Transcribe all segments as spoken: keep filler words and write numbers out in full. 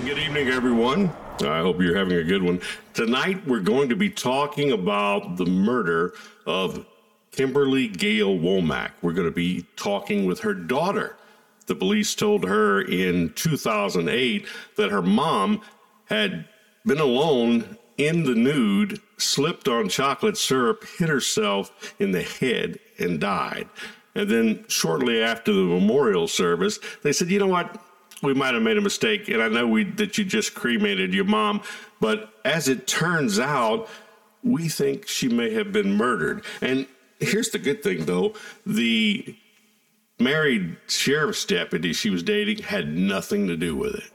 Good evening, everyone. I hope you're having a good one. Tonight, we're going to be talking about the murder of Kimberly Gail Womack. We're going to be talking with her daughter. The police told her in two thousand eight that her mom had been alone in the nude, slipped on chocolate syrup, hit herself in the head, and died. And then shortly after the memorial service, they said, you know what? We might have made a mistake, and I know we that you just cremated your mom, but as it turns out, we think she may have been murdered. And here's the good thing, though. The married sheriff's deputy she was dating had nothing to do with it.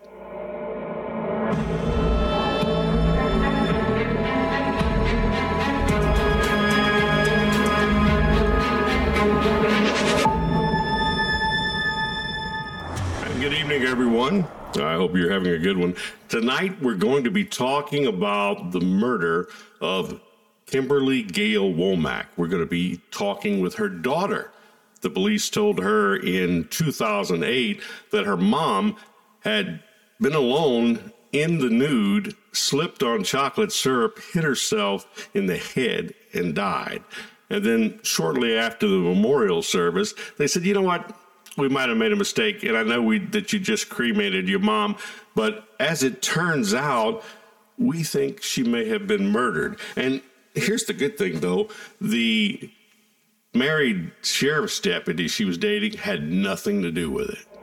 Good evening, everyone. I hope you're having a good one. Tonight, we're going to be talking about the murder of Kimberly Gail Womack. We're going to be talking with her daughter. The police told her in two thousand eight that her mom had been alone in the nude, slipped on chocolate syrup, hit herself in the head, and died. And then shortly after the memorial service, they said, you know what? We might have made a mistake, and I know we that you just cremated your mom, but as it turns out, we think she may have been murdered. And here's the good thing, though. The married sheriff's deputy she was dating had nothing to do with it.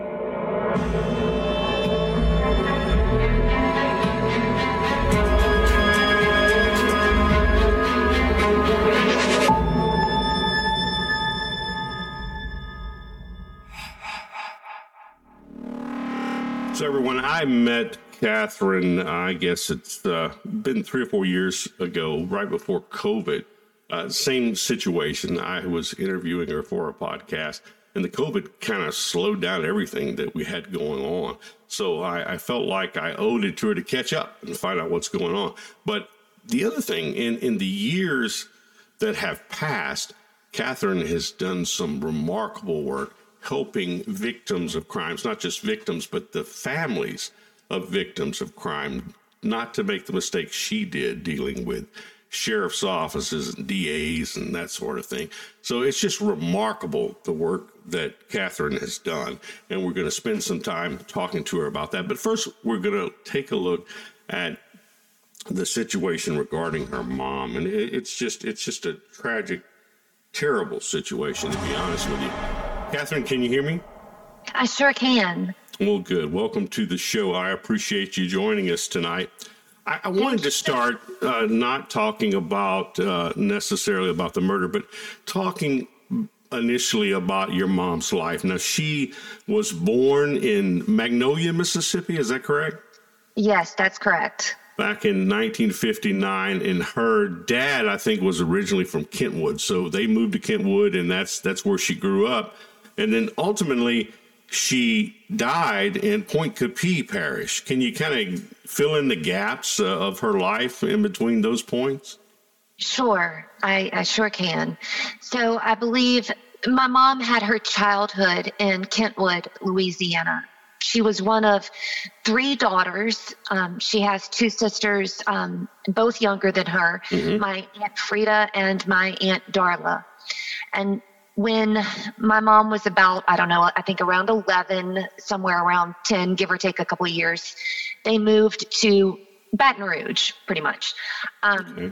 So everyone, I met Catherine, I guess it's uh, been three or four years ago, right before COVID. Uh, same situation. I was interviewing her for a podcast, and the COVID kind of slowed down everything that we had going on. So I, I felt like I owed it to her to catch up and find out what's going on. But the other thing, in, in the years that have passed, Catherine has done some remarkable work helping victims of crimes, not just victims, but the families of victims of crime, not to make the mistakes she did dealing with sheriff's offices and D As and that sort of thing. So it's just remarkable, the work that Catherine has done. And we're going to spend some time talking to her about that. But first, we're going to take a look at the situation regarding her mom. And it's just, it's just a tragic, terrible situation, to be honest with you. Catherine, can you hear me? I sure can. Well, good. Welcome to the show. I appreciate you joining us tonight. I, I wanted to start uh, not talking about uh, necessarily about the murder, but talking initially about your mom's life. Now, she was born in Magnolia, Mississippi. Is that correct? Yes, that's correct. Back in nineteen fifty-nine, and her dad, I think, was originally from Kentwood. So they moved to Kentwood, and that's that's where she grew up. And then ultimately, she died in Point Coupee Parish. Can you kind of fill in the gaps uh, of her life in between those points? Sure, I, I sure can. So I believe my mom had her childhood in Kentwood, Louisiana. She was one of three daughters. Um, she has two sisters, um, both younger than her, mm-hmm. my Aunt Frida and my Aunt Darla. And when my mom was about, I don't know, I think around eleven, somewhere around ten, give or take a couple of years, they moved to Baton Rouge, pretty much. Um, okay.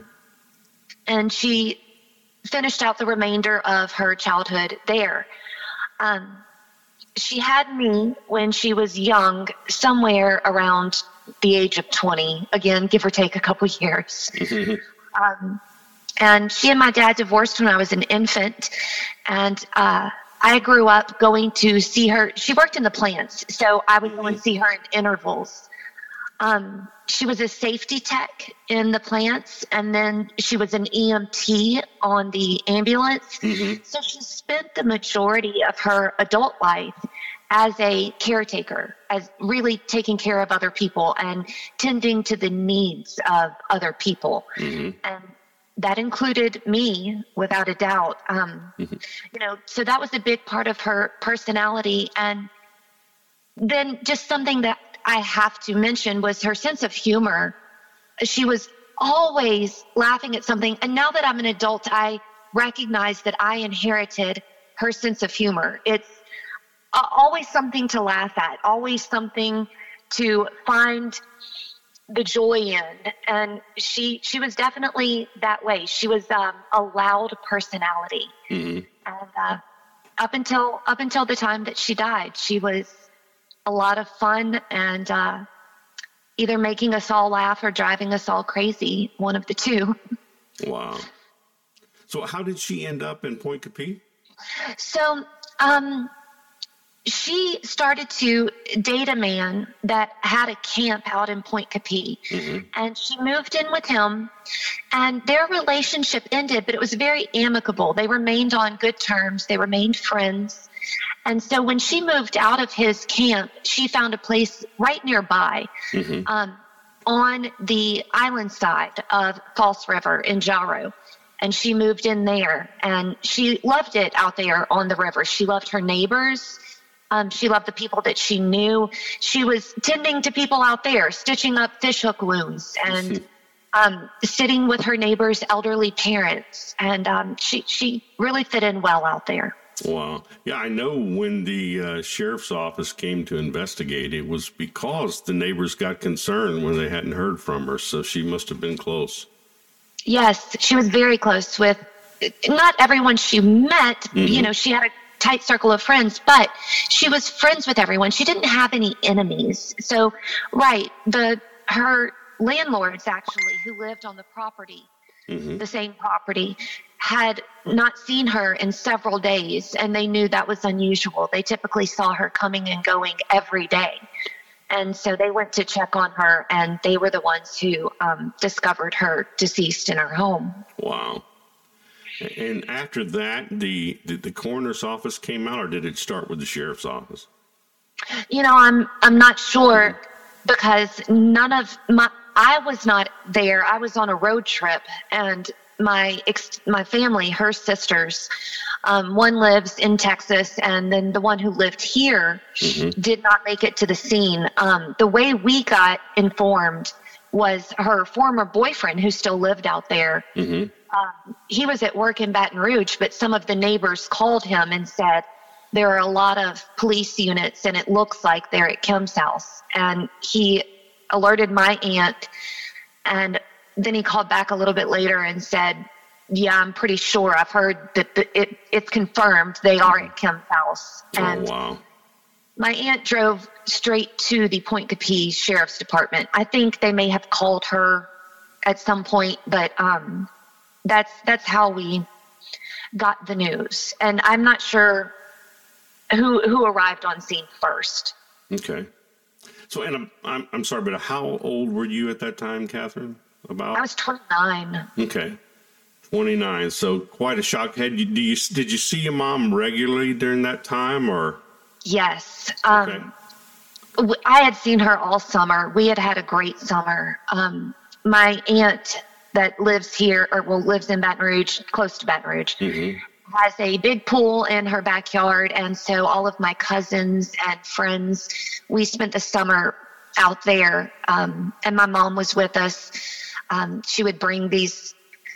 And she finished out the remainder of her childhood there. Um, she had me when she was young, somewhere around the age of twenty, again, give or take a couple of years. Mm-hmm. Um, And she and my dad divorced when I was an infant. And uh, I grew up going to see her. She worked in the plants, so I would go and see her in intervals. Um, she was a safety tech in the plants, and then she was an E M T on the ambulance. Mm-hmm. So she spent the majority of her adult life as a caretaker, as really taking care of other people and tending to the needs of other people. Mm-hmm. And that included me, without a doubt. Um, mm-hmm. You know, so that was a big part of her personality. And then just something that I have to mention was her sense of humor. She was always laughing at something. And now that I'm an adult, I recognize that I inherited her sense of humor. It's uh, always something to laugh at, always something to find the joy in. And she she was definitely that way. She was um, a loud personality. Mm-hmm. And uh, up until up until the time that she died, she was a lot of fun and uh, either making us all laugh or driving us all crazy, one of the two. Wow. So how did she end up in Point Capee? So um, she started to date a man that had a camp out in Point Capee. Mm-hmm. And she moved in with him, and their relationship ended, but it was very amicable. They remained on good terms. They remained friends. And so when she moved out of his camp, she found a place right nearby, mm-hmm. um, on the island side of False River in Jaro. And she moved in there, and she loved it out there on the river. She loved her neighbors. Um, she loved the people that she knew. She was tending to people out there, stitching up fishhook wounds, and um, sitting with her neighbors' elderly parents. And um, she, she really fit in well out there. Wow. Yeah, I know when the uh, sheriff's office came to investigate, it was because the neighbors got concerned when they hadn't heard from her. So she must have been close. Yes, she was very close with not everyone she met. Mm-hmm. You know, she had a tight circle of friends, but she was friends with everyone. She didn't have any enemies. So, right, the her landlords actually who lived on the property, mm-hmm. the same property, had not seen her in several days, and they knew that was unusual. They typically saw her coming and going every day. And so they went to check on her, and they were the ones who um, discovered her deceased in her home. Wow. And after that, the, the the coroner's office came out, or did it start with the sheriff's office? You know, I'm I'm not sure, because none of my I was not there. I was on a road trip, and my ex, my family, her sisters, um, one lives in Texas, and then the one who lived here mm-hmm. did not make it to the scene. Um, the way we got informed was her former boyfriend, who still lived out there. Mm-hmm. Um, he was at work in Baton Rouge, but some of the neighbors called him and said, there are a lot of police units, and it looks like they're at Kim's house. And he alerted my aunt, and then he called back a little bit later and said, yeah, I'm pretty sure. I've heard that the, it, it's confirmed they are at Kim's house. And oh, wow. My aunt drove straight to the Point Capee Sheriff's Department. I think they may have called her at some point, but um, that's that's how we got the news. And I'm not sure who who arrived on scene first. Okay. So, and I'm I'm, I'm sorry, but how old were you at that time, Catherine? About? I was twenty-nine. Okay. twenty-nine. So quite a shock. Had you, do you, did you see your mom regularly during that time, or? Yes. Um, okay. I had seen her all summer. We had had a great summer. Um, my aunt that lives here, or well, lives in Baton Rouge, close to Baton Rouge, mm-hmm. has a big pool in her backyard. And so all of my cousins and friends, we spent the summer out there. Um, and my mom was with us. Um, she would bring these,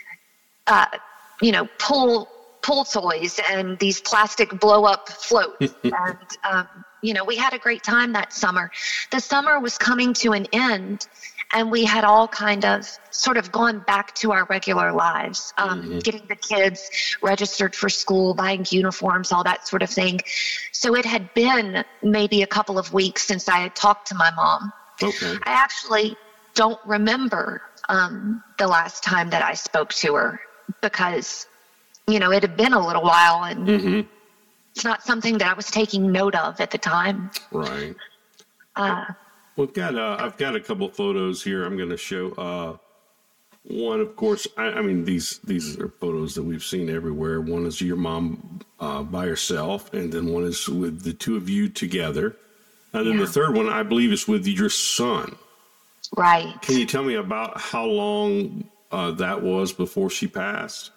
uh, you know, pool pool toys and these plastic blow-up floats. and, um, you know, we had a great time that summer. The summer was coming to an end, and we had all kind of sort of gone back to our regular lives, um, mm-hmm. getting the kids registered for school, buying uniforms, all that sort of thing. So it had been maybe a couple of weeks since I had talked to my mom. Okay. I actually don't remember um, the last time that I spoke to her, because, you know, it had been a little while, and mm-hmm. it's not something that I was taking note of at the time. Right. Uh, We've got, uh, I've got a couple photos here I'm going to show. Uh, one, of course, I, I mean, these, these are photos that we've seen everywhere. One is your mom uh, by herself, and then one is with the two of you together. And then yeah. the third one, I believe, is with your son. Right. Can you tell me about how long uh, that was before she passed?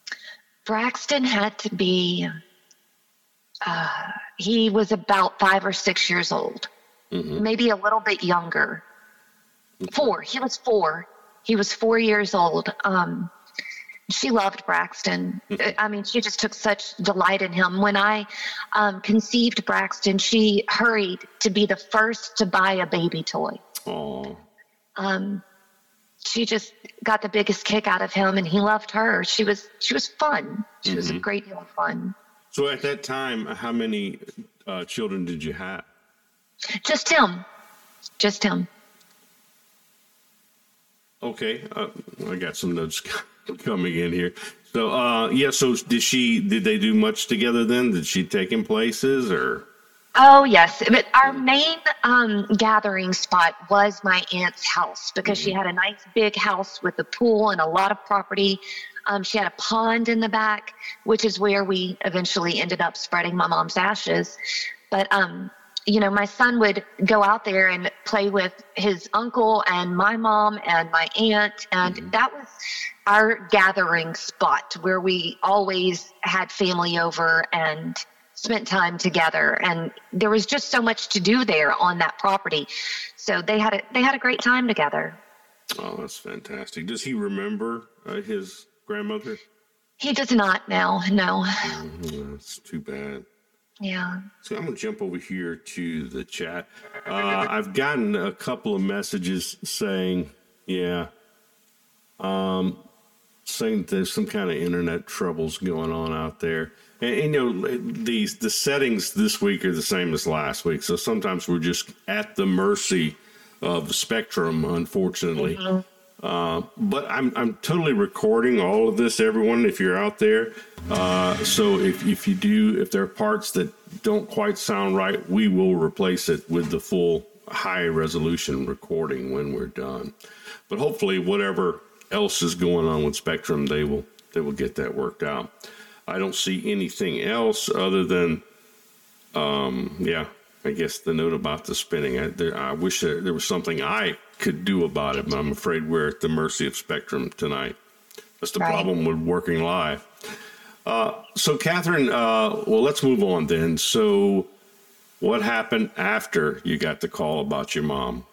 Braxton had to be, uh, he was about five or six years old. mm-hmm. maybe a little bit younger. Okay. Four. He was four. He was four years old. Um, she loved Braxton. I mean, she just took such delight in him. When I um, conceived Braxton, she hurried to be the first to buy a baby toy. Oh. Um, she just got the biggest kick out of him, and he loved her. She was she was fun. She mm-hmm. was a great deal of fun. So at that time, how many uh, children did you have? Just him. Just him. Okay, uh, I got some notes coming in here. So, uh, yeah. So, did she? Did they do much together then? Did she take him places, or? Oh yes, but our main um, gathering spot was my aunt's house because mm-hmm. she had a nice big house with a pool and a lot of property. Um, she had a pond in the back, which is where we eventually ended up spreading my mom's ashes. But um, you know, my son would go out there and play with his uncle and my mom and my aunt. And mm-hmm. that was our gathering spot where we always had family over and spent time together. And there was just so much to do there on that property. So they had a, they had a great time together. Oh, that's fantastic. Does he remember uh, his grandmother? He does not now. No. Mm-hmm. That's too bad. Yeah. So I'm going to jump over here to the chat. Uh, I've gotten a couple of messages saying, yeah, um, saying there's some kind of internet troubles going on out there. And, and, you know, these the settings this week are the same as last week. So sometimes we're just at the mercy of Spectrum, unfortunately. Mm-hmm. Uh, but I'm I'm totally recording all of this, everyone, if you're out there. Uh, so if, if you do, if there are parts that don't quite sound right, we will replace it with the full high resolution recording when we're done. But hopefully whatever else is going on with Spectrum, they will they will get that worked out. I don't see anything else other than, um, yeah, I guess the note about the spinning. I, there, I wish there, there was something I could do about it, but I'm afraid we're at the mercy of Spectrum tonight. That's the right. problem with working live. Uh, so, Catherine, uh, well, let's move on then. So, what happened after you got the call about your mom?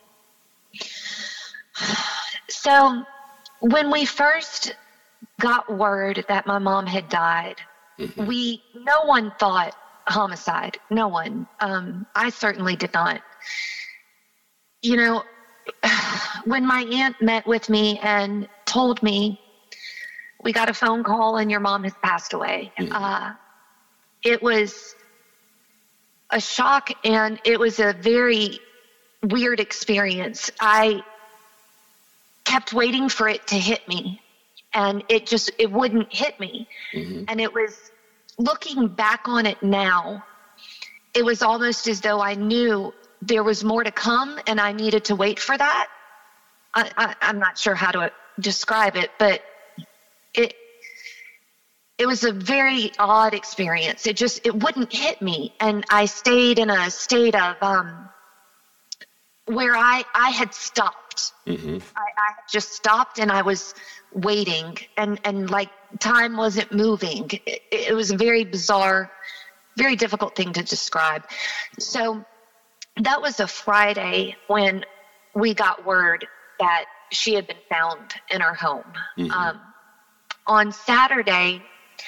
So, when we first got word that my mom had died, mm-hmm. we no one thought homicide. No one. Um, I certainly did not. You know, when my aunt met with me and told me, we got a phone call and your mom has passed away. Mm-hmm. Uh, it was a shock, and it was a very weird experience. I kept waiting for it to hit me, and it just, it wouldn't hit me. Mm-hmm. And it was, looking back on it now, it was almost as though I knew there was more to come and I needed to wait for that. I, I, I'm not sure how to describe it, but it it was a very odd experience. It just, it wouldn't hit me. And I stayed in a state of um, where I, I had stopped. Mm-hmm. I, I just stopped and I was waiting, and, and like time wasn't moving. It, it was a very bizarre, very difficult thing to describe. So that was a Friday when we got word that she had been found in her home. Mm-hmm. Um, on Saturday,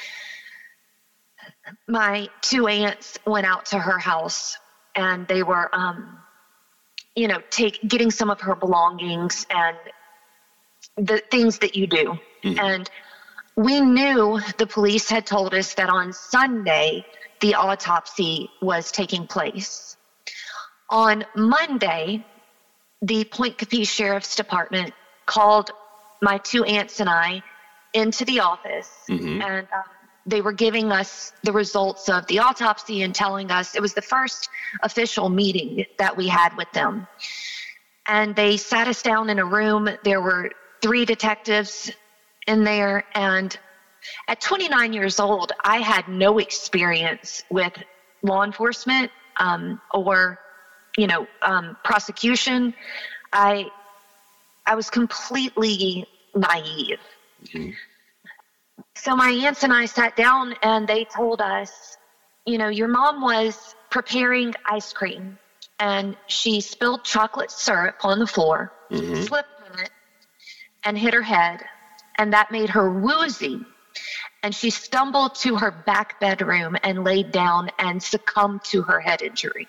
my two aunts went out to her house, and they were, um, you know, take getting some of her belongings and the things that you do. Mm-hmm. And we knew, the police had told us that on Sunday the autopsy was taking place. On Monday, the Point Capiz Sheriff's Department called my two aunts and I into the office, mm-hmm. and um, they were giving us the results of the autopsy and telling us, it was the first official meeting that we had with them. And they sat us down in a room. There were three detectives in there. And at twenty-nine years old, I had no experience with law enforcement um, or, you know, um, prosecution. I, I was completely naive. Mm-hmm. So my aunts and I sat down, and they told us, you know, your mom was preparing ice cream, and she spilled chocolate syrup on the floor, mm-hmm. slipped in it, and hit her head, and that made her woozy. And she stumbled to her back bedroom and laid down and succumbed to her head injury.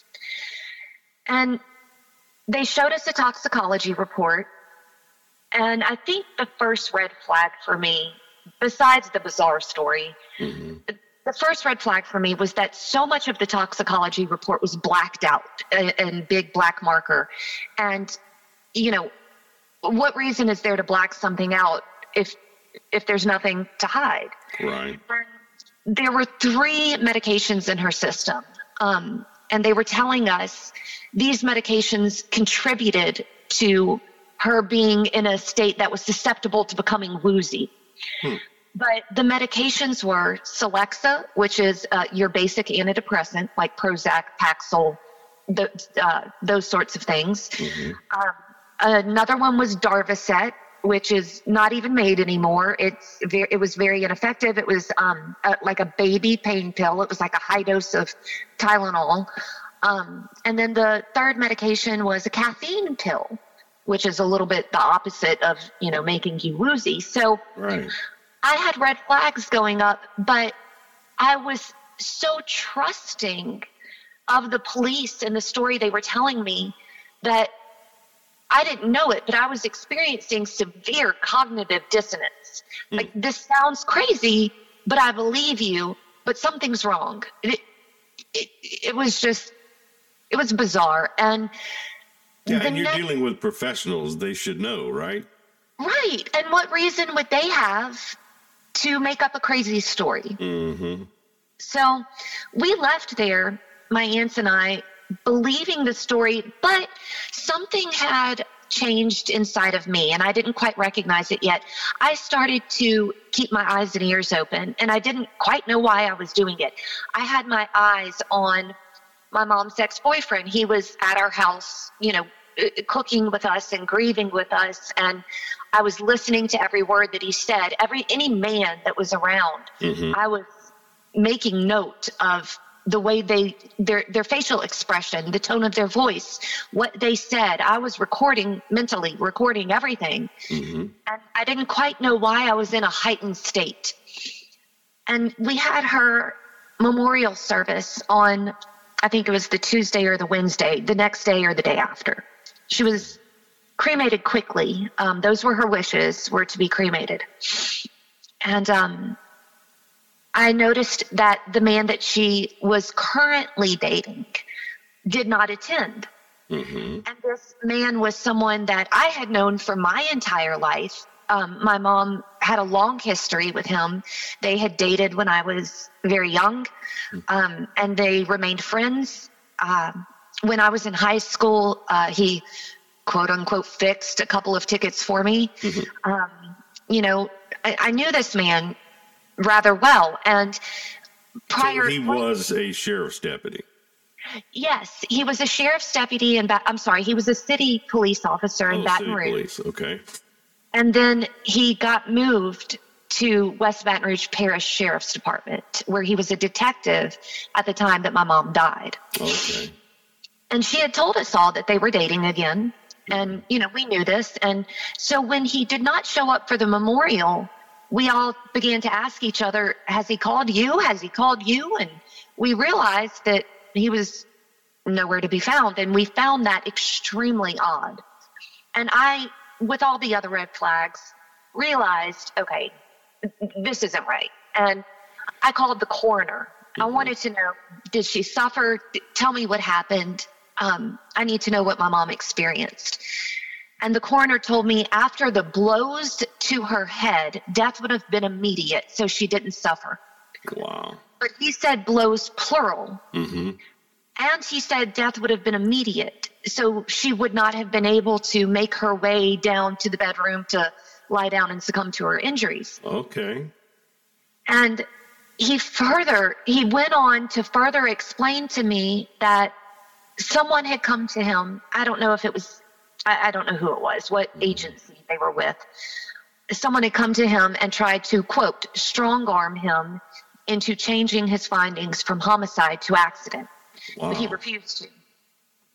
And they showed us a toxicology report, and I think the first red flag for me, besides the bizarre story, mm-hmm. the first red flag for me was that so much of the toxicology report was blacked out in big black marker. And, you know, what reason is there to black something out if if there's nothing to hide? Right. There were three medications in her system, um, and they were telling us these medications contributed to her being in a state that was susceptible to becoming woozy. Hmm. But the medications were Celexa, which is uh, your basic antidepressant, like Prozac, Paxil, the, uh, those sorts of things. Mm-hmm. Um, another one was Darvocet, which is not even made anymore. It's very, it was very ineffective. It was um, a, like a baby pain pill. It was like a high dose of Tylenol. Um, and then the third medication was a caffeine pill, which is a little bit the opposite of, you know, making you woozy. So right. I had red flags going up, but I was so trusting of the police and the story they were telling me that I didn't know it, but I was experiencing severe cognitive dissonance. Mm. Like, this sounds crazy, but I believe you, but something's wrong. It, it, it was just, it was bizarre. And yeah, and you're ne- dealing with professionals. They should know, right? Right. And what reason would they have to make up a crazy story? Mm-hmm. So we left there, my aunts and I, believing the story, but something had changed inside of me, and I didn't quite recognize it yet. I started to keep my eyes and ears open, and I didn't quite know why I was doing it. I had my eyes on my mom's ex-boyfriend. He was at our house, you know, cooking with us and grieving with us, and I was listening to every word that he said. Every any man that was around, mm-hmm. I was making note of the way they, their their facial expression, the tone of their voice, what they said. I was recording, mentally recording everything. Mm-hmm. And I didn't quite know why I was in a heightened state. And we had her memorial service on, I think it was the Tuesday or the Wednesday, the next day or the day after. She was cremated quickly. Um, those were her wishes, were to be cremated. And um I noticed that the man that she was currently dating did not attend. Mm-hmm. And this man was someone that I had known for my entire life. Um, my mom had a long history with him. They had dated when I was very young, um, and they remained friends. Uh, when I was in high school, uh, he, quote unquote, fixed a couple of tickets for me. Mm-hmm. Um, you know, I, I knew this man rather well, and prior so he was a sheriff's deputy. Yes, he was a sheriff's deputy in ba- I'm sorry, he was a city police officer in oh, Baton city Rouge. Police. Okay. And then he got moved to West Baton Rouge Parish Sheriff's Department, where he was a detective at the time that my mom died. Okay. And she had told us all that they were dating again, and you know, we knew this. And so when he did not show up for the memorial, we all began to ask each other, has he called you? Has he called you? And we realized that he was nowhere to be found. And we found that extremely odd. And I, with all the other red flags, realized, okay, this isn't right. And I called the coroner. Mm-hmm. I wanted to know, did she suffer? Tell me what happened. Um, I need to know what my mom experienced. And the coroner told me after the blows to her head, death would have been immediate, so she didn't suffer. Wow. But he said blows plural. Mm-hmm. And he said death would have been immediate, so she would not have been able to make her way down to the bedroom to lie down and succumb to her injuries. Okay. And he further, he went on to further explain to me that someone had come to him. I don't know if it was I don't know who it was, what agency they were with. Someone had come to him and tried to, quote, strong arm him into changing his findings from homicide to accident. Wow. But he refused to.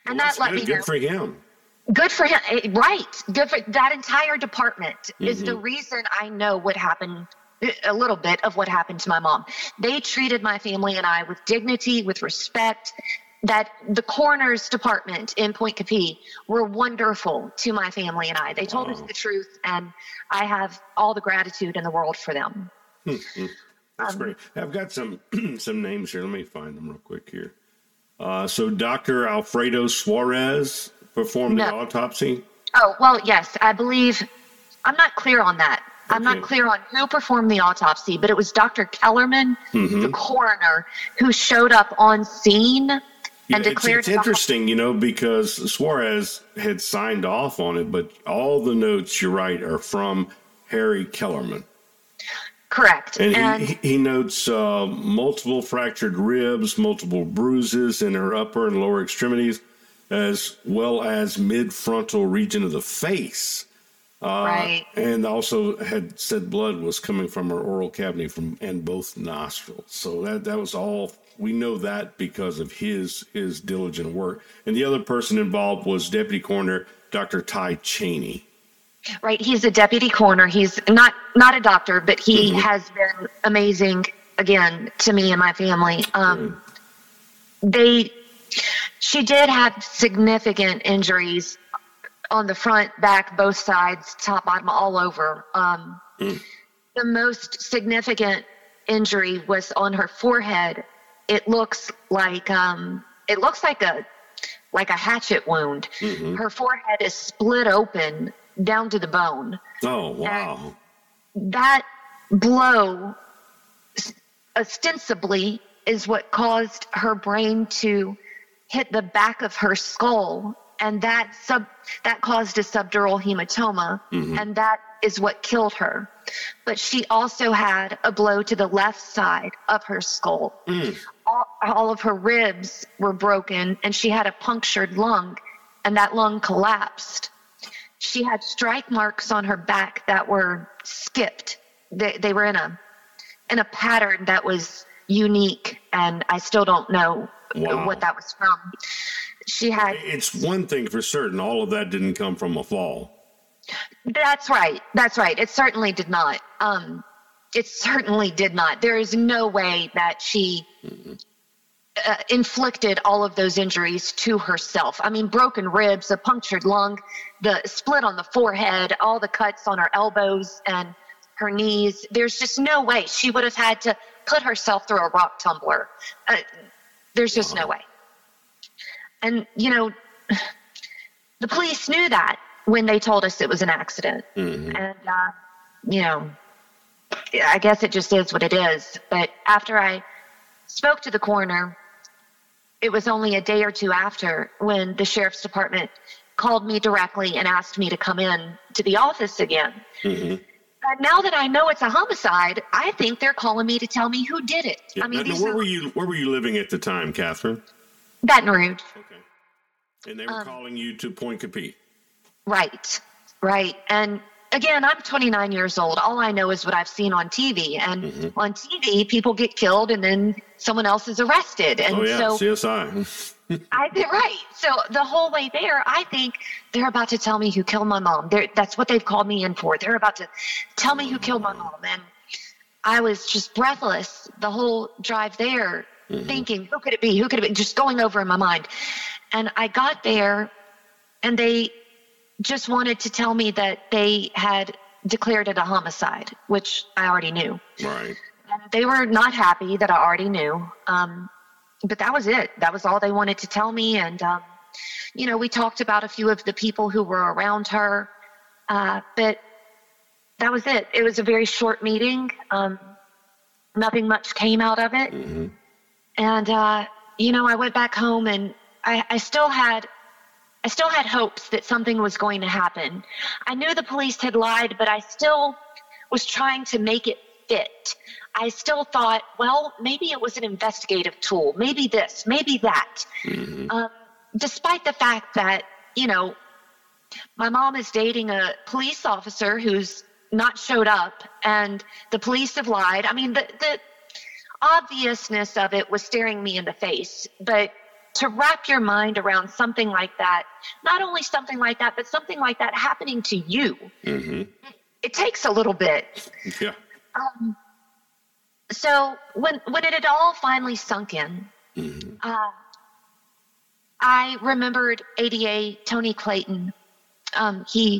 And well, that let good. me good know. for him. Good for him. Eh, Right. Good for that entire department is the Mm-hmm. reason I know what happened, a little bit of what happened to my mom. They treated my family and I with dignity, with respect. That the coroner's department in Point Capee were wonderful to my family and I. They told us Wow. the truth, and I have all the gratitude in the world for them. That's Um, great. I've got some some names here. Let me find them real quick here. Uh, so Doctor Alfredo Suarez performed the No. autopsy. Oh, well, yes, I believe, I'm not clear on that. I'm Okay. not clear on who performed the autopsy, but it was Doctor Kellerman, Mm-hmm. the coroner, who showed up on scene and Yeah, it's, declared it's it a- interesting, you know, because Suarez had signed off on it, but all the notes, you're right, are from Harry Kellerman. Correct. And, And, he, he notes uh, multiple fractured ribs, multiple bruises in her upper and lower extremities, as well as mid-frontal region of the face. Uh, right. And also had said blood was coming from her oral cavity from and both nostrils. So that that was all. We know that because of his his diligent work. And the other person involved was Deputy Coroner Doctor Ty Cheney. Right. He's a deputy coroner. He's not, not a doctor, but he Mhm. has been amazing, again, to me and my family. Um, they, she did have significant injuries on the front, back, both sides, top, bottom, all over. Um, Mm. The most significant injury was on her forehead. It looks like um, it looks like a like a hatchet wound. Mhm. Her forehead is split open down to the bone. Oh wow! That blow s- ostensibly is what caused her brain to hit the back of her skull, and that sub that caused a subdural hematoma, Mhm. and that is what killed her. But she also had a blow to the left side of her skull. Mm. All, all of her ribs were broken, and she had a punctured lung, and that lung collapsed. She had strike marks on her back that were skipped. They, they were in a in a pattern that was unique, and I still don't know Wow. what that was from. She had. It's one thing for certain. All of that didn't come from a fall. That's right. That's right. It certainly did not. Um, it certainly did not. There is no way that she uh, inflicted all of those injuries to herself. I mean, broken ribs, a punctured lung, the split on the forehead, all the cuts on her elbows and her knees. There's just no way she would have had to put herself through a rock tumbler. Uh, there's just no way. And, you know, the police knew that when they told us it was an accident. Mhm. And, uh, you know, I guess it just is what it is. But after I spoke to the coroner, it was only a day or two after when the sheriff's department called me directly and asked me to come in to the office again. Mhm. And now that I know it's a homicide, I think they're calling me to tell me who did it. Yeah. I mean, Now, now, these where are were you? Where were you living at the time, Catherine? Baton Rouge. Okay. And they were Um, calling you to Point Capee. Right, right. And again, I'm twenty-nine years old. All I know is what I've seen on T V. And Mhm. on T V, people get killed and then someone else is arrested. And Oh yeah, so C S I. I did right. So the whole way there, I think they're about to tell me who killed my mom. They're, that's what they've called me in for. They're about to tell me who killed my mom. And I was just breathless the whole drive there, thinking, who could it be? Who could it be? Just going over in my mind. And I got there, and they just wanted to tell me that they had declared it a homicide, which I already knew. Right. And they were not happy that I already knew. Um, but that was it. That was all they wanted to tell me. And, um, you know, we talked about a few of the people who were around her. Uh, but that was it. It was a very short meeting. Um, nothing much came out of it. Mhm. And, uh, you know, I went back home, and I, I still had I still had hopes that something was going to happen. I knew the police had lied, but I still was trying to make it fit. I still thought, well, maybe it was an investigative tool. Maybe this, maybe that. Mhm. Um, despite the fact that, you know, my mom is dating a police officer who's not showed up, and the police have lied. I mean, the, the obviousness of it was staring me in the face, but to wrap your mind around something like that, not only something like that, but something like that happening to you, Mm-hmm. it, it takes a little bit. Yeah. Um, so when when it had all finally sunk in, Mm-hmm. uh, I remembered A D A Tony Clayton. Um, he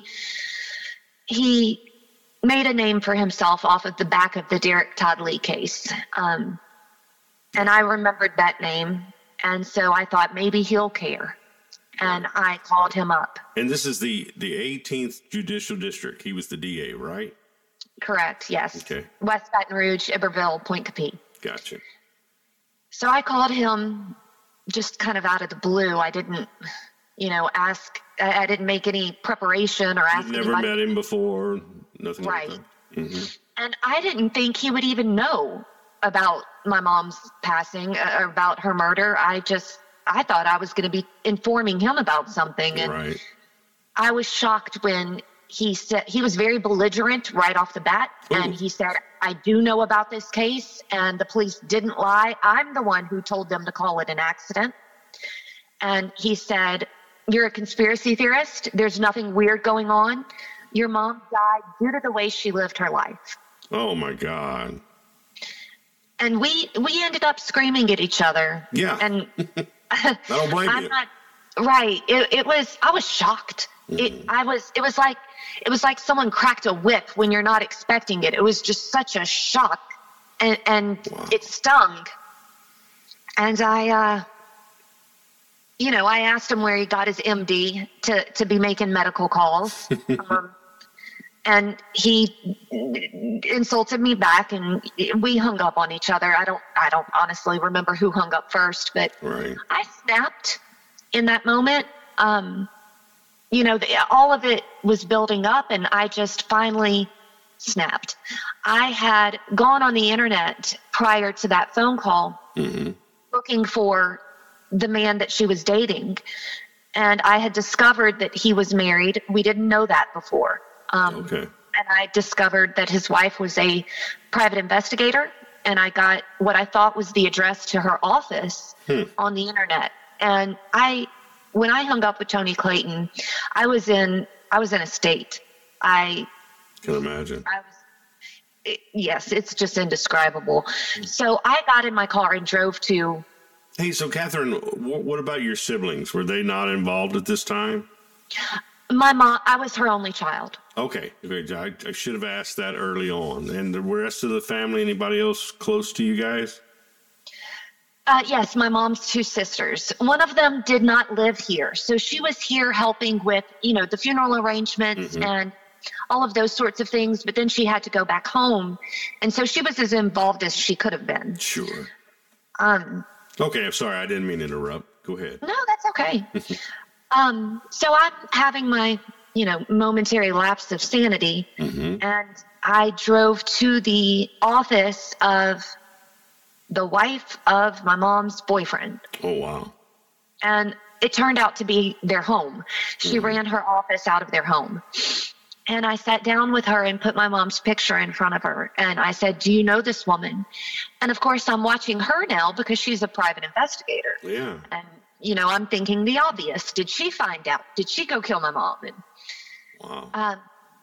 he made a name for himself off of the back of the Derek Todd Lee case, um, and I remembered that name, and so I thought maybe he'll care, and I called him up. And this is the the eighteenth Judicial District. He was the D A, right? Correct. Yes. Okay. West Baton Rouge, Iberville, Point Capee. Gotcha. So I called him just kind of out of the blue. I didn't, you know, ask. I, I didn't make any preparation or ask. You've never anybody. met him before. Nothing Right. like that. Mm-hmm. And I didn't think he would even know about my mom's passing uh, or about her murder. I just, I thought I was going to be informing him about something. And Right. I was shocked when he said, he was very belligerent right off the bat. Ooh. And he said, I do know about this case and the police didn't lie. I'm the one who told them to call it an accident. And he said, you're a conspiracy theorist. There's nothing weird going on. Your mom died due to the way she lived her life. Oh my God. And we we ended up screaming at each other. Yeah. And I don't blame I'm you. not right. It it was I was shocked. Mm-hmm. It I was it was like it was like someone cracked a whip when you're not expecting it. It was just such a shock, and and Wow. it stung. And I uh you know, I asked him where he got his M D to to be making medical calls. um, And he insulted me back, and we hung up on each other. I don't, I don't honestly remember who hung up first, but Right. I snapped in that moment. Um, you know, the, all of it was building up, and I just finally snapped. I had gone on the internet prior to that phone call, Mm-hmm. looking for the man that she was dating, and I had discovered that he was married. We didn't know that before. Um, Okay. And I discovered that his wife was a private investigator, and I got what I thought was the address to her office Hmm. on the internet. And I, when I hung up with Tony Clayton, I was in, I was in a state. I, Can imagine. I was, it, yes, it's just indescribable. So I got in my car and drove to. Hey, so Catherine, wh- what about your siblings? Were they not involved at this time? My mom, I was her only child. Okay. Okay. I, I should have asked that early on. And the rest of the family, anybody else close to you guys? Uh, yes, my mom's two sisters. One of them did not live here. So she was here helping with, you know, the funeral arrangements Mhm. and all of those sorts of things. But then she had to go back home. And so she was as involved as she could have been. Sure. Um, Okay. I'm sorry. I didn't mean to interrupt. Go ahead. no, that's okay. um, so I'm having my, you know, momentary lapse of sanity. Mm-hmm. And I drove to the office of the wife of my mom's boyfriend. Oh, wow. And it turned out to be their home. She Mhm. ran her office out of their home. And I sat down with her and put my mom's picture in front of her. And I said, do you know this woman? And of course, I'm watching her now because she's a private investigator. Yeah. And, you know, I'm thinking the obvious. Did she find out? Did she go kill my mom? And Wow. um,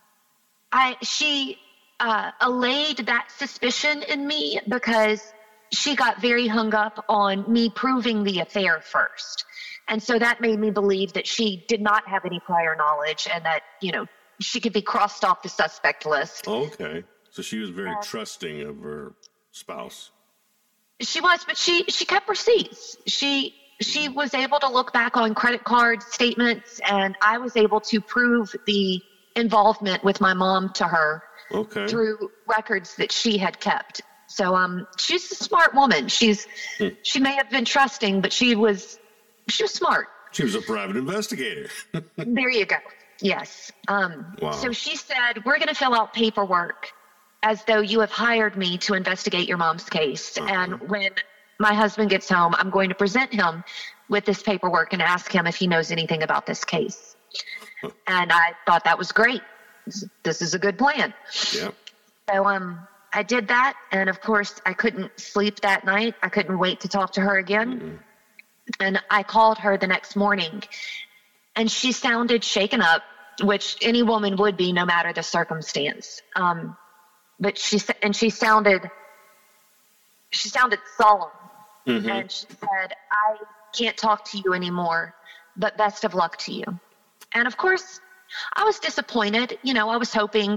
I she uh, allayed that suspicion in me because she got very hung up on me proving the affair first. And so that made me believe that she did not have any prior knowledge and that, you know, she could be crossed off the suspect list. Okay. So she was very Uh, trusting of her spouse. She was, but she she kept receipts. She she was able to look back on credit card statements, and I was able to prove the involvement with my mom to her Okay. through records that she had kept. So um, she's a smart woman. She's Hmm. she may have been trusting, but she was she was smart. She was a private investigator. There you go. Yes. Um, Wow. So she said, we're going to fill out paperwork as though you have hired me to investigate your mom's case. Uh-huh. And when my husband gets home, I'm going to present him with this paperwork and ask him if he knows anything about this case. And I thought that was great. This is a good plan. Yeah. So um, I did that. And of course, I couldn't sleep that night. I couldn't wait to talk to her again. Mhm. And I called her the next morning, and she sounded shaken up, which any woman would be no matter the circumstance. Um, but she and she sounded she sounded solemn. Mm-hmm. And she said, "I can't talk to you anymore, but best of luck to you." And of course, I was disappointed. You know, I was hoping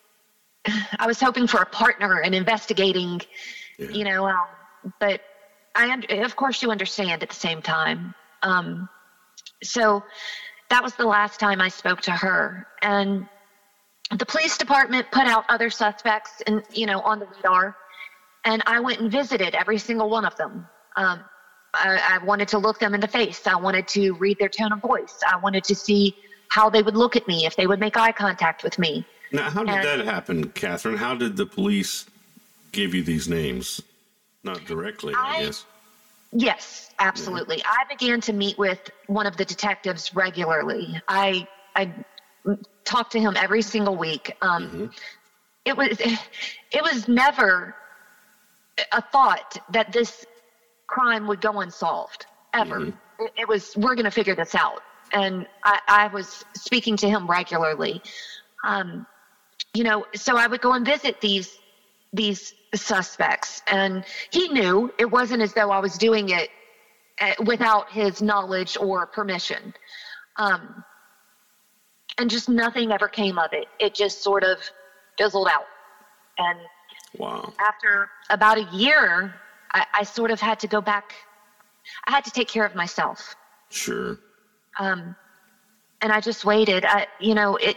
I was hoping for a partner in investigating, yeah. you know, uh, but I, of course, you understand at the same time. Um, so that was the last time I spoke to her. And the police department put out other suspects and, you know, on the radar. And I went and visited every single one of them. Um, I, I wanted to look them in the face. I wanted to read their tone of voice. I wanted to see how they would look at me, if they would make eye contact with me. Now, how did and, that happen, Catherine? How did the police give you these names? Not directly, I, I guess. Yes, absolutely. Yeah. I began to meet with one of the detectives regularly. I I talked to him every single week. Um, mm-hmm. It was it was never a thought that this crime would go unsolved, ever. Mm-hmm. It, it was, we're going to figure this out. And I, I was speaking to him regularly. Um, you know, so I would go and visit these these suspects, and he knew it wasn't as though I was doing it without his knowledge or permission. Um, and just nothing ever came of it. It just sort of fizzled out. And wow. After about a year, I, I sort of had to go back. I had to take care of myself. Sure. Um, and I just waited. I, you know, it,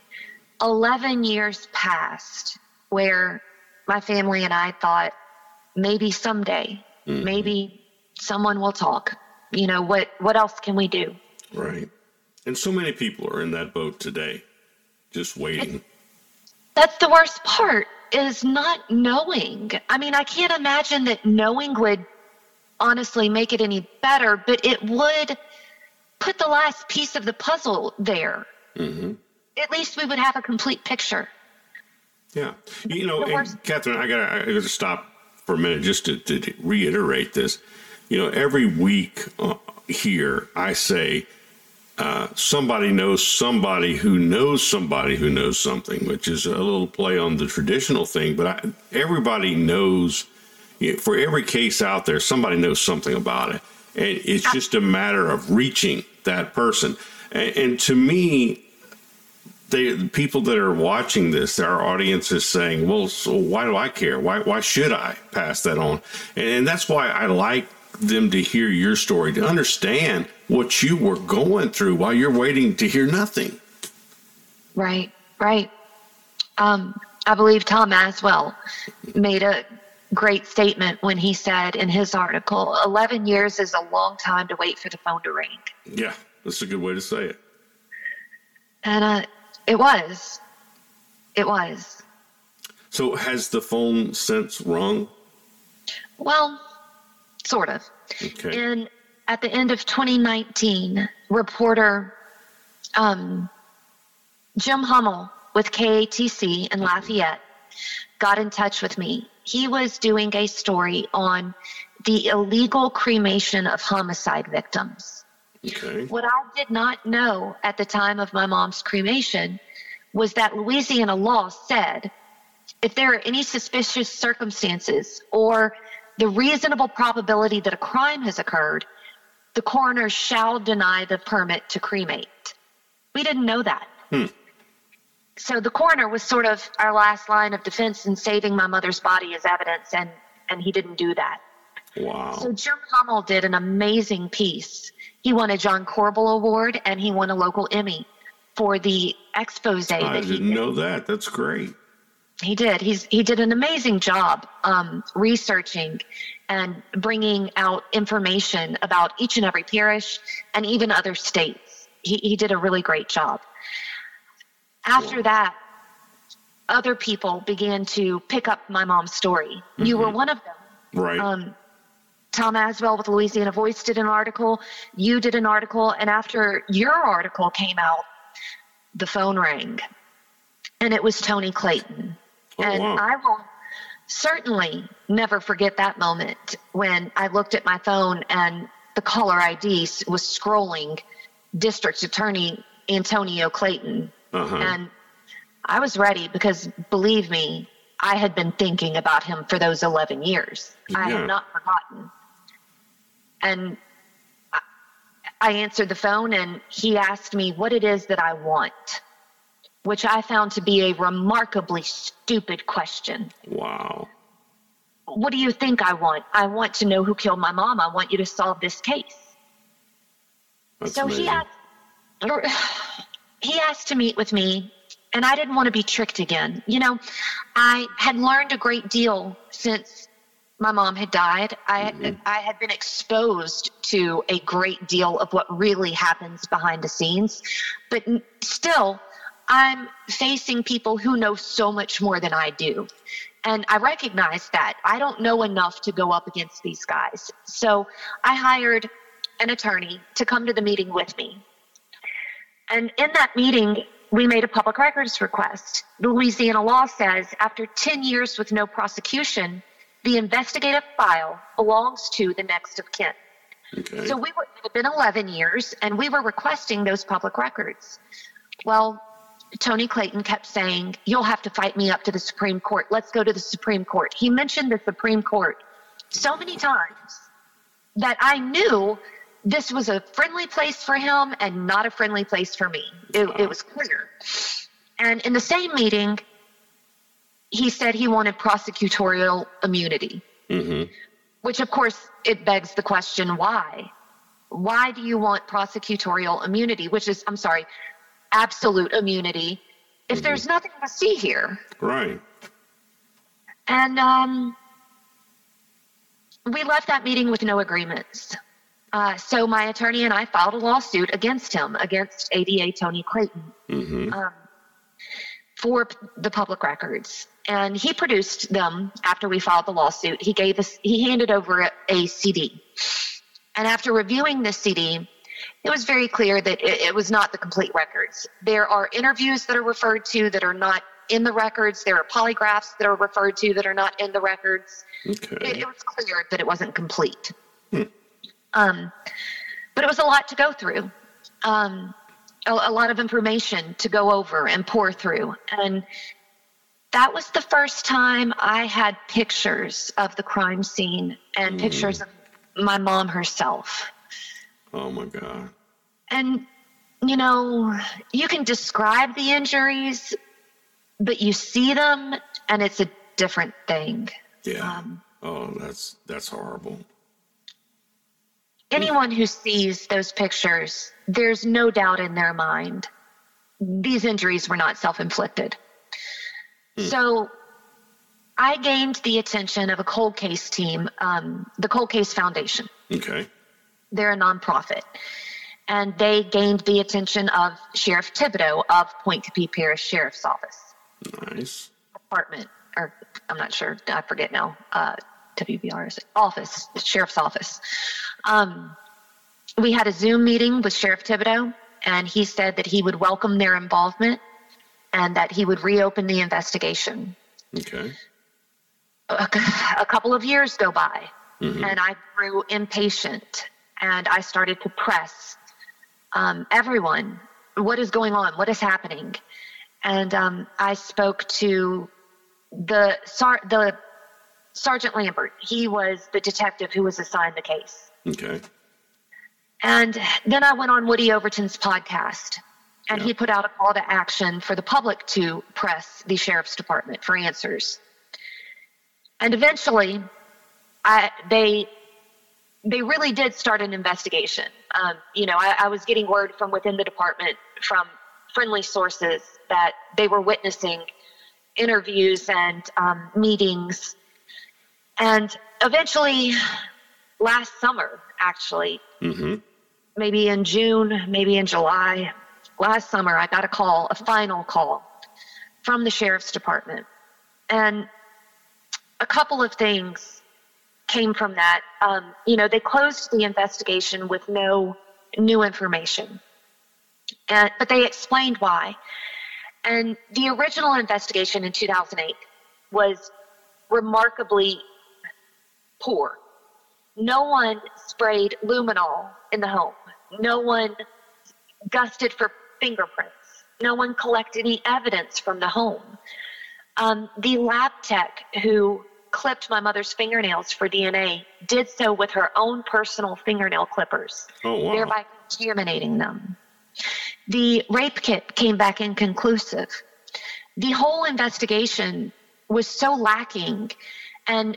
eleven years passed where my family and I thought maybe someday, mm-hmm. maybe someone will talk. You know, what, what else can we do? Right. And so many people are in that boat today, just waiting. That's the worst part, is not knowing. I mean, I can't imagine that knowing would honestly make it any better, but it would put the last piece of the puzzle there. Mm-hmm. At least we would have a complete picture. Yeah. You know, and Catherine, I gotta, I gotta stop for a minute just to, to reiterate this. You know, every week uh, here I say, uh, somebody knows somebody who knows somebody who knows something, which is a little play on the traditional thing. But I, everybody knows, you know, for every case out there, somebody knows something about it. And it's just a matter of reaching that person. And, and to me, they, the people that are watching this, our audience is saying, well, so why do I care? Why why should I pass that on? And, and that's why I like them to hear your story, to understand what you were going through while you're waiting to hear nothing. Right, right. Um, I believe Tom Aswell made a great statement when he said in his article, eleven years is a long time to wait for the phone to ring. Yeah, that's a good way to say it. And uh, it was. It was. So has the phone since rung? Well, sort of. Okay. And at the end of twenty nineteen, reporter um, Jim Hummel with K A T C in Lafayette got in touch with me. He was doing a story on the illegal cremation of homicide victims. Okay. What I did not know at the time of my mom's cremation was that Louisiana law said if there are any suspicious circumstances or the reasonable probability that a crime has occurred, the coroner shall deny the permit to cremate. We didn't know that. Hmm. So the coroner was sort of our last line of defense in saving my mother's body as evidence, and, and he didn't do that. Wow. So Jim Hummel did an amazing piece. He won a John Corbel Award, and he won a local Emmy for the expose that he did. I didn't know that. That's great. He did. He's he did an amazing job um, researching and bringing out information about each and every parish and even other states. He, he did a really great job. After wow. that, other people began to pick up my mom's story. Mm-hmm. You were one of them. Right. Um, Tom Aswell with Louisiana Voice did an article. You did an article. And after your article came out, the phone rang. And it was Tony Clayton. Oh, and wow. I will certainly never forget that moment when I looked at my phone and the caller I D was scrolling District Attorney Antonio Clayton. Uh-huh. And I was ready because, believe me, I had been thinking about him for those eleven years. Yeah. I had not forgotten. And I, I answered the phone, and he asked me what it is that I want, which I found to be a remarkably stupid question. Wow. What do you think I want? I want to know who killed my mom. I want you to solve this case. That's so amazing. he asked, he asked to meet with me, and I didn't want to be tricked again. You know, I had learned a great deal since my mom had died. I, mm-hmm. I had been exposed to a great deal of what really happens behind the scenes, but still, I'm facing people who know so much more than I do. And I recognize that. I don't know enough to go up against these guys. So I hired an attorney to come to the meeting with me. And in that meeting, we made a public records request. The Louisiana law says after ten years with no prosecution, the investigative file belongs to the next of kin. Okay. So we were, it had been eleven years, and we were requesting those public records. Well, Tony Clayton kept saying, you'll have to fight me up to the Supreme Court. Let's go to the Supreme Court. He mentioned the Supreme Court so many times that I knew this was a friendly place for him and not a friendly place for me. It, it was clear. And in the same meeting, he said he wanted prosecutorial immunity, mm-hmm. which, of course, it begs the question, why? Why do you want prosecutorial immunity, which is, I'm sorry, absolute immunity, if mm-hmm. there's nothing to see here? Right. And um, we left that meeting with no agreements. Uh, so my attorney and I filed a lawsuit against him, against A D A Tony Clayton, mm-hmm. um, for p- the public records. And he produced them after we filed the lawsuit. He gave us, he handed over a, a C D. And after reviewing this C D, it was very clear that it, it was not the complete records. There are interviews that are referred to that are not in the records. There are polygraphs that are referred to that are not in the records. Okay. It, it was clear that it wasn't complete. Hmm. Um, but it was a lot to go through, um, a, a lot of information to go over and pour through. And that was the first time I had pictures of the crime scene and mm. pictures of my mom herself. Oh, my God. And, you know, you can describe the injuries, but you see them, and it's a different thing. Yeah. Um, oh, that's that's horrible. Anyone who sees those pictures, there's no doubt in their mind these injuries were not self-inflicted. Mm. So I gained the attention of a cold case team, um, the Cold Case Foundation. Okay. They're a nonprofit. And they gained the attention of Sheriff Thibodeau of Pointe-Coupee Parish Sheriff's Office. Nice. Department, or I'm not sure, I forget now. Uh, W B R is it? Office, Sheriff's Office. Um, we had a Zoom meeting with Sheriff Thibodeau, and he said that he would welcome their involvement and that he would reopen the investigation. Okay. A, a couple of years go by, mm-hmm. and I grew impatient, and I started to press um, everyone, what is going on? What is happening? And um, I spoke to the sar- the Sergeant Lambert. He was the detective who was assigned the case. Okay. And then I went on Woody Overton's podcast, and yeah. he put out a call to action for the public to press the Sheriff's Department for answers. And eventually, I, they they really did start an investigation. Um, you know, I, I was getting word from within the department, from friendly sources, that they were witnessing interviews and um, meetings. And eventually, last summer, actually, mm-hmm. maybe in June, maybe in July, last summer, I got a call, a final call from the Sheriff's Department. And a couple of things came from that. Um, you know, they closed the investigation with no new information, and, but they explained why. And the original investigation in two thousand eight was remarkably poor. No one sprayed luminol in the home. No one gusted for fingerprints. No one collected any evidence from the home. Um, the lab tech who clipped my mother's fingernails for D N A did so with her own personal fingernail clippers, Oh, wow. thereby contaminating them. The rape kit came back inconclusive. The whole investigation was so lacking, and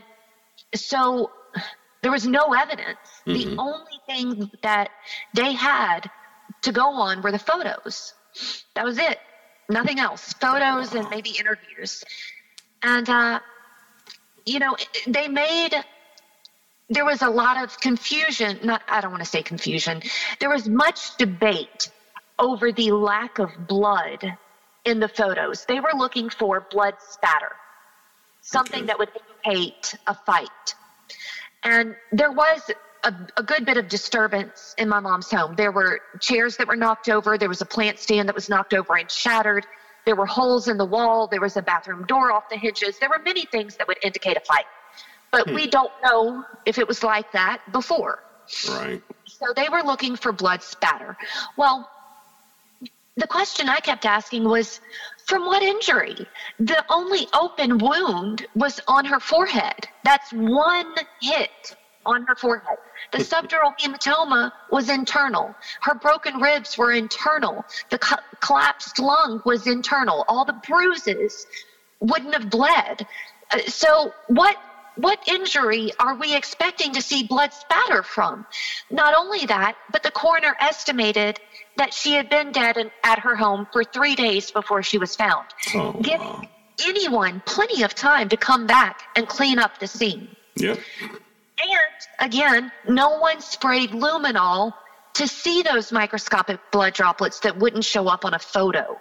so there was no evidence. Mm-hmm. The only thing that they had to go on were the photos. That was it. Nothing else. Photos and maybe interviews. And, uh, you know, they made, there was a lot of confusion. Not, I don't want to say confusion. There was much debate over the lack of blood in the photos. They were looking for blood spatter, something okay. that would indicate a fight. And there was a, a good bit of disturbance in my mom's home. There were chairs that were knocked over. There was a plant stand that was knocked over and shattered. There were holes in the wall. There was a bathroom door off the hinges. There were many things that would indicate a fight. But hmm. we don't know if it was like that before. Right. So they were looking for blood spatter. Well, the question I kept asking was, from what injury? The only open wound was on her forehead. That's one hit on her forehead. The subdural hematoma was internal. Her broken ribs were internal. The co- collapsed lung was internal. All the bruises wouldn't have bled. Uh, so what what injury are we expecting to see blood spatter from? Not only that, but the coroner estimated that she had been dead in, at her home for three days before she was found, oh, giving wow. anyone plenty of time to come back and clean up the scene. Yep. And again, no one sprayed luminol to see those microscopic blood droplets that wouldn't show up on a photo.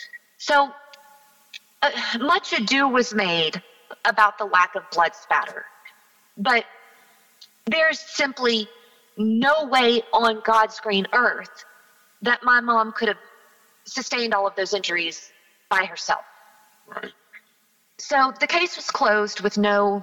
So uh, much ado was made about the lack of blood spatter. But there's simply no way on God's green earth that my mom could have sustained all of those injuries by herself. Right. So the case was closed with no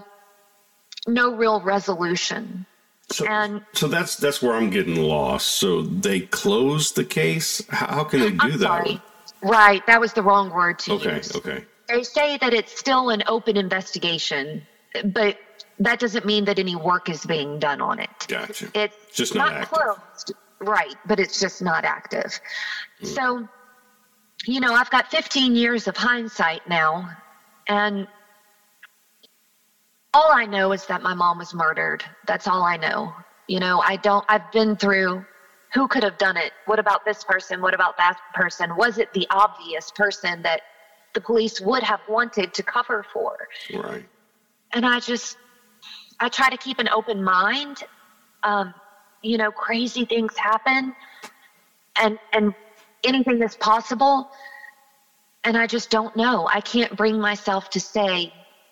no real resolution. So, and so that's that's where I'm getting lost. So they closed the case? How can they do I'm that? Sorry. Right, that was the wrong word to okay, use. Okay, okay. They say that it's still an open investigation, but that doesn't mean that any work is being done on it. Gotcha. It's just not, not active. closed. Right, but it's just not active. Mm. So, you know, I've got fifteen years of hindsight now, and all I know is that my mom was murdered. That's all I know. You know, I don't, I've been through who could have done it? What about this person? What about that person? Was it the obvious person that the police would have wanted to cover for? Right. And I just, I try to keep an open mind. Um, you know, crazy things happen, and and anything is possible. And I just don't know. I can't bring myself to say,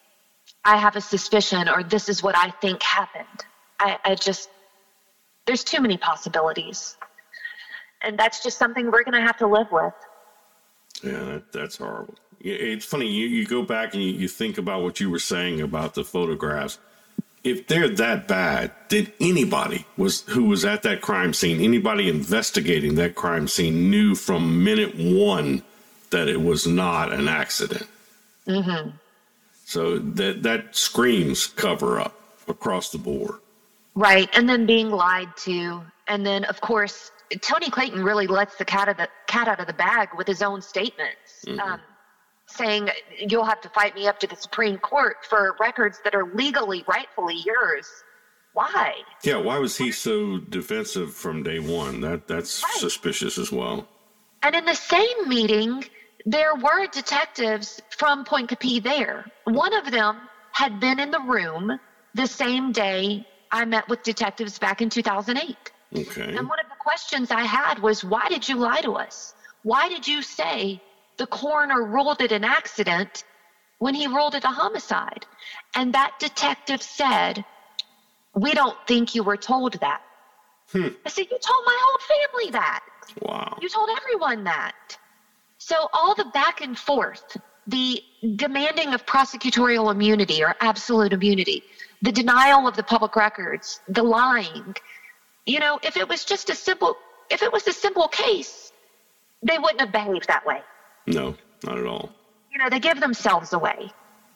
I have a suspicion or this is what I think happened. I, I just, there's too many possibilities. And that's just something we're going to have to live with. Yeah, that, that's horrible. It's funny, you, you go back and you, you think about what you were saying about the photographs. If they're that bad, did anybody was who was at that crime scene, anybody investigating that crime scene knew from minute one that it was not an accident? Mm-hmm. So that that screams cover up across the board. Right, and then being lied to, and then of course Tony Clayton really lets the cat of the cat out of the bag with his own statements. Mm-hmm. Um, saying you'll have to fight me up to the Supreme Court for records that are legally, rightfully yours. Why? Yeah, why was he so defensive from day one? That That's right. Suspicious as well. And in the same meeting, there were detectives from Point Capee there. One of them had been in the room the same day I met with detectives back in two thousand eight. Okay. And one of the questions I had was, why did you lie to us? Why did you say the coroner ruled it an accident when he ruled it a homicide? And that detective said, we don't think you were told that. Hmm. I said, you told my whole family that. Wow. You told everyone that. So all the back and forth, the demanding of prosecutorial immunity or absolute immunity, the denial of the public records, the lying. You know, if it was just a simple, if it was a simple case, they wouldn't have behaved that way. No, not at all. You know, they give themselves away.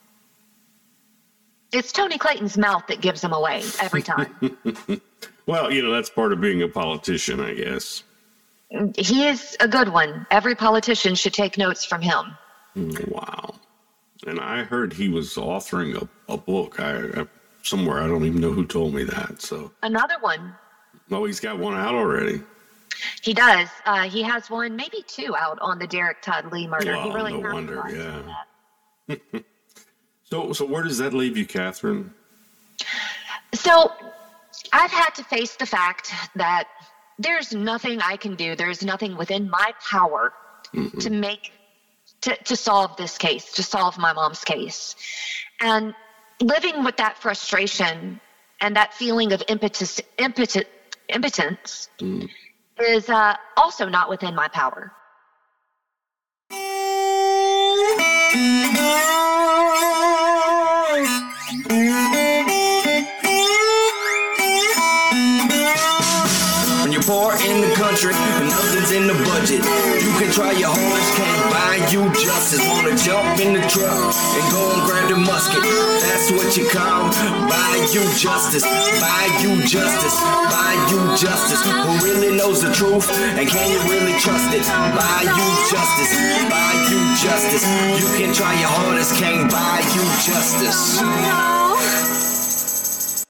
It's Tony Clayton's mouth that gives them away every time. Well, you know, that's part of being a politician, I guess. He is a good one. Every politician should take notes from him. Wow. And I heard he was authoring a, a book. I, I somewhere, I don't even know who told me that. So another one. Oh, he's got one out already. He does. Uh, he has one, maybe two out on the Derek Todd Lee murder. Wow, he really no has wonder, yeah. so, so where does that leave you, Catherine? So I've had to face the fact that there's nothing I can do. There's nothing within my power mm-hmm. to make, to, to solve this case, to solve my mom's case. And living with that frustration and that feeling of impetus, impotent, impotence mm. is uh, also not within my power. When you're poor in the country and nothing's in the budget, you can try your hardest, can't buy you justice. Wanna jump in the truck and go and grab the musket. That's what you call buy you justice. Buy you justice. Buy you justice. Who really knows the truth and can you really trust it? Buy you justice. Buy you justice. You can try your hardest, can't buy you justice.